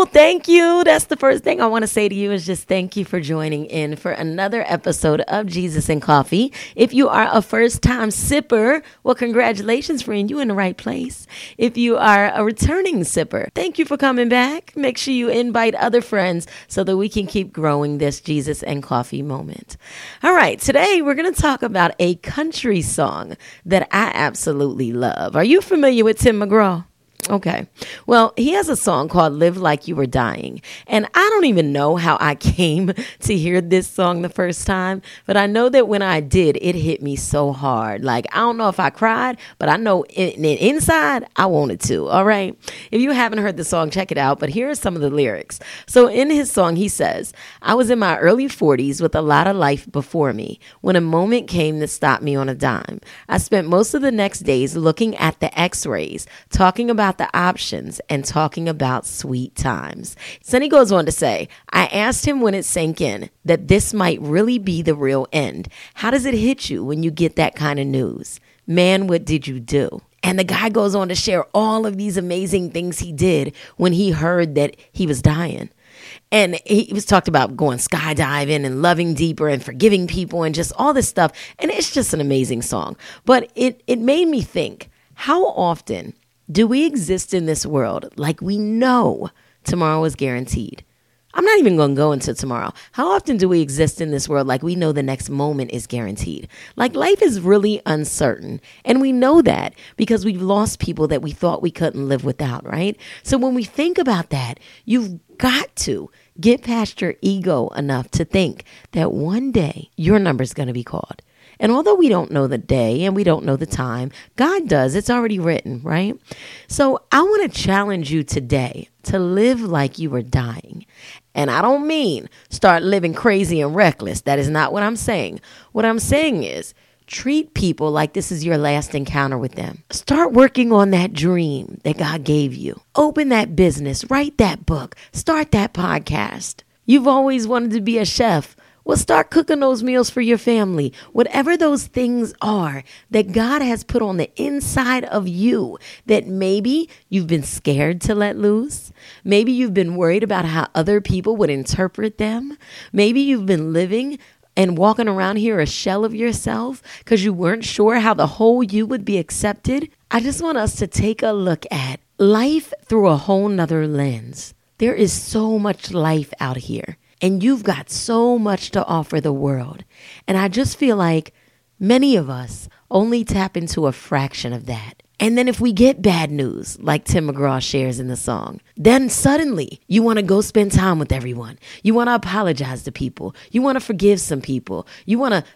thank you. That's the first thing I want to say to you is just thank you for joining in for another episode of Jesus and Coffee. If you are a first-time sipper, well, congratulations, friend. You're in the right place. If you are a returning sipper, thank you for coming back. Make sure you invite other friends so that we can keep growing this Jesus and Coffee moment. All right, today we're going to talk about a country song that I absolutely love. Are you familiar with Tim McGraw? Okay. Well, he has a song called Live Like You Were Dying. And I don't even know how I came to hear this song the first time, but I know that when I did, it hit me so hard. Like, I don't know if I cried, but I know inside I wanted to. All right. If you haven't heard the song, check it out. But here are some of the lyrics. So in his song, he says, I was in my early 40s with a lot of life before me when a moment came to stop me on a dime. I spent most of the next days looking at the x-rays, talking about the options and talking about sweet times. Then he goes on to say, I asked him when it sank in that this might really be the real end. How does it hit you when you get that kind of news? Man, what did you do? And the guy goes on to share all of these amazing things he did when he heard that he was dying. And he was talked about going skydiving and loving deeper and forgiving people and just all this stuff. And it's just an amazing song. But it made me think, how often do we exist in this world like we know tomorrow is guaranteed? I'm not even going to go into tomorrow. How often do we exist in this world like we know the next moment is guaranteed? Like life is really uncertain. And we know that because we've lost people that we thought we couldn't live without, right? So when we think about that, you've got to get past your ego enough to think that one day your number's going to be called. And although we don't know the day and we don't know the time, God does. It's already written, right? So I want to challenge you today to live like you were dying. And I don't mean start living crazy and reckless. That is not what I'm saying. What I'm saying is treat people like this is your last encounter with them. Start working on that dream that God gave you. Open that business, write that book, start that podcast. You've always wanted to be a chef. Well, start cooking those meals for your family. Whatever those things are that God has put on the inside of you that maybe you've been scared to let loose. Maybe you've been worried about how other people would interpret them. Maybe you've been living and walking around here a shell of yourself because you weren't sure how the whole you would be accepted. I just want us to take a look at life through a whole nother lens. There is so much life out here. And you've got so much to offer the world. And I just feel like many of us only tap into a fraction of that. And then if we get bad news, like Tim McGraw shares in the song, then suddenly you want to go spend time with everyone. You want to apologize to people. You want to forgive some people. You want to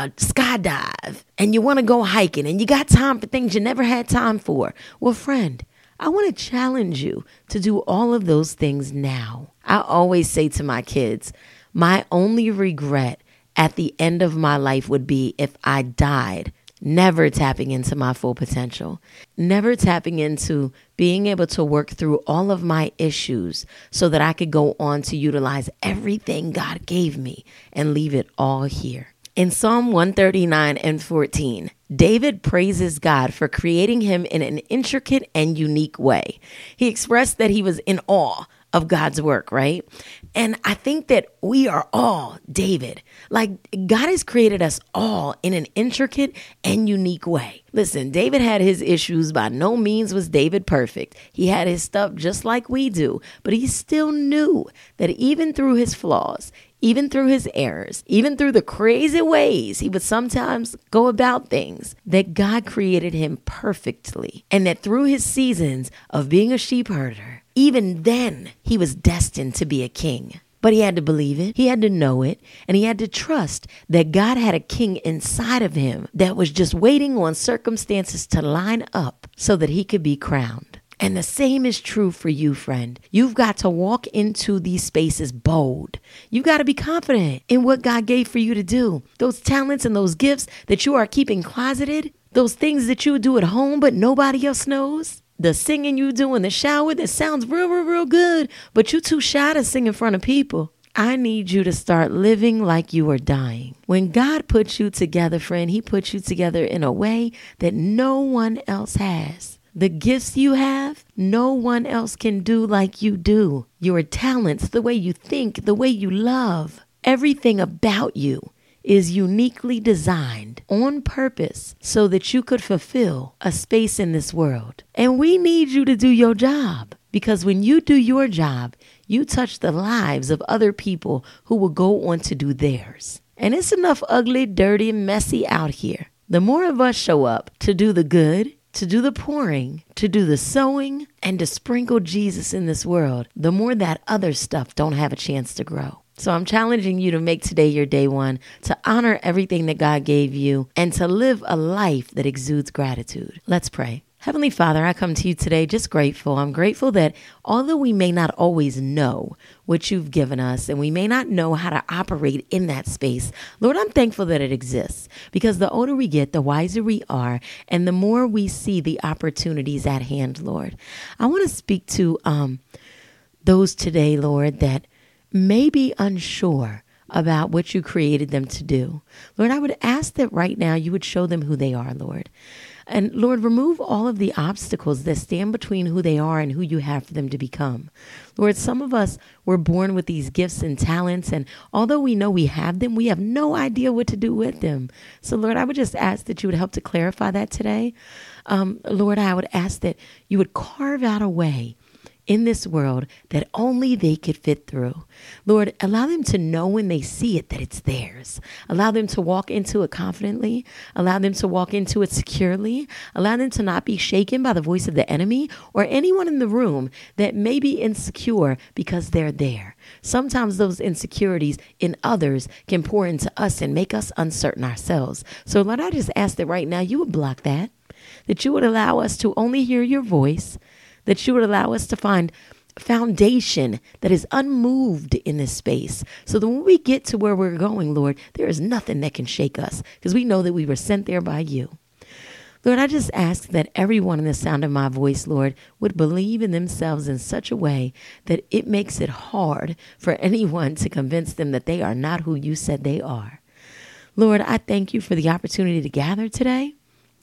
skydive and you want to go hiking and you got time for things you never had time for. Well, friend, I want to challenge you to do all of those things now. I always say to my kids, my only regret at the end of my life would be if I died never tapping into my full potential, never tapping into being able to work through all of my issues so that I could go on to utilize everything God gave me and leave it all here. In Psalm 139 and 14, David praises God for creating him in an intricate and unique way. He expressed that he was in awe of God's work, right? And I think that we are all David. Like God has created us all in an intricate and unique way. Listen, David had his issues. By no means was David perfect. He had his stuff just like we do, but he still knew that even through his flaws, even through his errors, even through the crazy ways he would sometimes go about things, that God created him perfectly. And that through his seasons of being a sheep herder, even then he was destined to be a king. But he had to believe it, he had to know it, and he had to trust that God had a king inside of him that was just waiting on circumstances to line up so that he could be crowned. And the same is true for you, friend. You've got to walk into these spaces bold. You've got to be confident in what God gave for you to do. Those talents and those gifts that you are keeping closeted, those things that you do at home but nobody else knows. The singing you do in the shower that sounds real good, but you're too shy to sing in front of people. I need you to start living like you are dying. When God puts you together, friend, he puts you together in a way that no one else has. The gifts you have, no one else can do like you do. Your talents, the way you think, the way you love, everything about you is uniquely designed on purpose so that you could fulfill a space in this world. And we need you to do your job, because when you do your job, you touch the lives of other people who will go on to do theirs. And it's enough ugly, dirty, messy out here. The more of us show up to do the good, to do the pouring, to do the sowing, and to sprinkle Jesus in this world, the more that other stuff don't have a chance to grow. So I'm challenging you to make today your day one, to honor everything that God gave you, and to live a life that exudes gratitude. Let's pray. Heavenly Father, I come to you today just grateful. I'm grateful that although we may not always know what you've given us and we may not know how to operate in that space, Lord, I'm thankful that it exists, because the older we get, the wiser we are, and the more we see the opportunities at hand, Lord. I want to speak to those today, Lord, that may be unsure about what you created them to do. Lord, I would ask that right now you would show them who they are, Lord. And Lord, remove all of the obstacles that stand between who they are and who you have for them to become. Lord, some of us were born with these gifts and talents, and although we know we have them, we have no idea what to do with them. So Lord, I would just ask that you would help to clarify that today. Lord, I would ask that you would carve out a way in this world that only they could fit through. Lord, allow them to know when they see it that it's theirs. Allow them to walk into it confidently. Allow them to walk into it securely. Allow them to not be shaken by the voice of the enemy or anyone in the room that may be insecure because they're there. Sometimes those insecurities in others can pour into us and make us uncertain ourselves. So Lord, I just ask that right now you would block that you would allow us to only hear your voice, that you would allow us to find foundation that is unmoved in this space, so that when we get to where we're going, Lord, there is nothing that can shake us, because we know that we were sent there by you. Lord, I just ask that everyone in the sound of my voice, Lord, would believe in themselves in such a way that it makes it hard for anyone to convince them that they are not who you said they are. Lord, I thank you for the opportunity to gather today.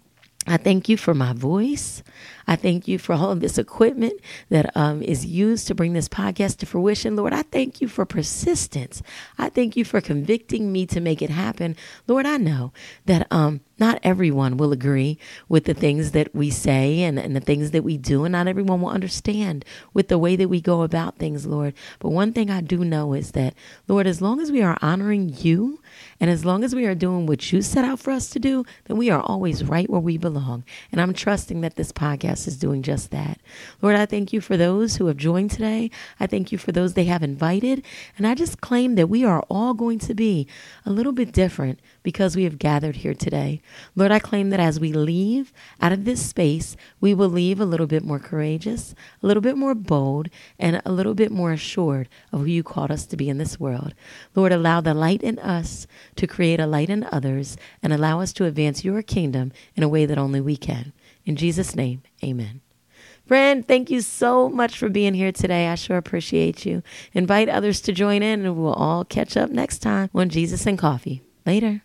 I thank you for my voice. I thank you for all of this equipment that is used to bring this podcast to fruition. Lord, I thank you for persistence. I thank you for convicting me to make it happen. Lord, I know that not everyone will agree with the things that we say and the things that we do, and not everyone will understand with the way that we go about things, Lord. But one thing I do know is that, Lord, as long as we are honoring you and as long as we are doing what you set out for us to do, then we are always right where we belong. And I'm trusting that this podcast is doing just that. Lord, I thank you for those who have joined today. I thank you for those they have invited. And I just claim that we are all going to be a little bit different because we have gathered here today. Lord, I claim that as we leave out of this space, we will leave a little bit more courageous, a little bit more bold, and a little bit more assured of who you called us to be in this world. Lord, allow the light in us to create a light in others and allow us to advance your kingdom in a way that only we can. In Jesus' name, amen. Friend, thank you so much for being here today. I sure appreciate you. Invite others to join in, and we'll all catch up next time on Jesus and Coffee. Later.